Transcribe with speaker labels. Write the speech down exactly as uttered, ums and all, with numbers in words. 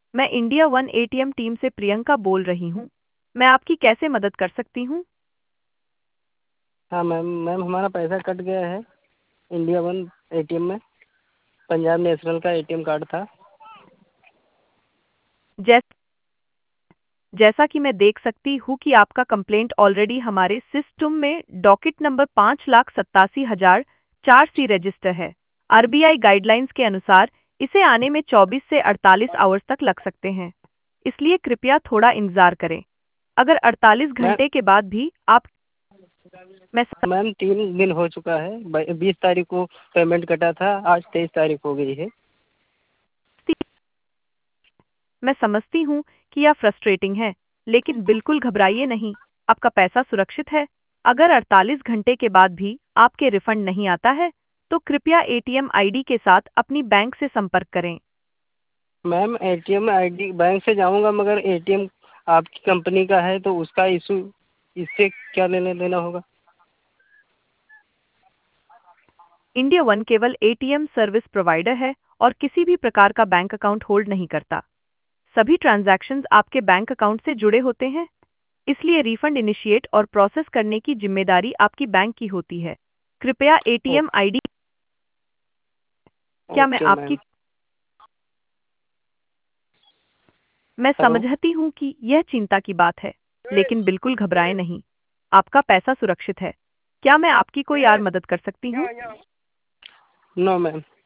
Speaker 1: मैं India One ATM team से प्रियंका बोल रही हूँ। मैं आपकी कैसे मदद कर सकती हूँ?
Speaker 2: हाँ मैम मैम हमारा पैसा कट गया है इंडिया वन एटीएम में। पंजाब नेशनल का एटीएम कार्ड था।
Speaker 1: जैस जैसा कि मैं देख सकती हूँ कि आपका कंप्लेंट ऑलरेडी हमारे सिस्टम में डॉकेट नंबर पाँच लाख सत्तासी हजार चार सी रजिस्टर है। आरबीआई गाइडलाइंस के अनुसार इसे आने में चौबीस से अड़तालीस आवर्स तक लग सकते हैं, इसलिए कृपया थोड़ा इंतजार करें। अगर अड़तालीस
Speaker 2: मैम
Speaker 1: घंटे के बाद भी आप मैं
Speaker 2: मैम तीन दिन हो चुका है। बीस तारीख को पेमेंट कटा था, आज तेईस तारीख हो गई है।
Speaker 1: समझती मैं समझती हूँ कि यह फ्रस्ट्रेटिंग है, लेकिन बिल्कुल घबराइए नहीं, आपका पैसा सुरक्षित है। अगर अड़तालीस घंटे के बाद भी आपके रिफंड नहीं आता है, तो कृपया एटीएम आईडी के साथ अपनी बैंक से संपर्क करें।
Speaker 2: मैम एटीएम आईडी बैंक से जाऊंगा, मगर एटीएम आपकी कंपनी का है तो उसका इशू इससे क्या लेना देना होगा?
Speaker 1: इंडिया वन केवल एटीएम सर्विस प्रोवाइडर है और किसी भी प्रकार का बैंक अकाउंट होल्ड नहीं करता। सभी ट्रांजैक्शंस आपके बैंक अकाउंट से जुड़े होते हैं, इसलिए रिफंड इनिशिएट और प्रोसेस करने की जिम्मेदारी आपकी बैंक की होती है। कृपया
Speaker 2: ओ,
Speaker 1: एटीएम आईडी क्या मैं
Speaker 2: ओके
Speaker 1: आपकी
Speaker 2: मैम।
Speaker 1: मैं
Speaker 2: हेलो।
Speaker 1: समझती हूँ कि यह चिंता की बात है, लेकिन बिल्कुल घबराएं नहीं। आपका पैसा सुरक्षित है। क्या मैं आपकी कोई और मदद कर सकती हूँ?
Speaker 2: No ma'am.